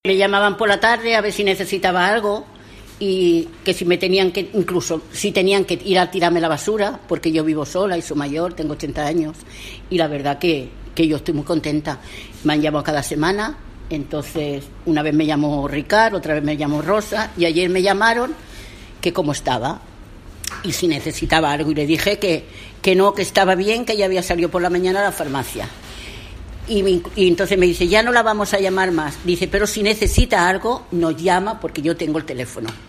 Me llamaban por la tarde a ver si necesitaba algo y que si me tenían que, incluso si tenían que ir a tirarme la basura, porque yo vivo sola y soy mayor, tengo 80 años y la verdad que yo estoy muy contenta. Me han llamado cada semana, entonces una vez me llamó Ricard, otra vez me llamó Rosa y ayer me llamaron que cómo estaba y si necesitaba algo y le dije que no, que estaba bien, que ya había salido por la mañana a la farmacia. Y entonces me dice, ya no la vamos a llamar más. Dice, pero si necesita algo, nos llama porque yo tengo el teléfono.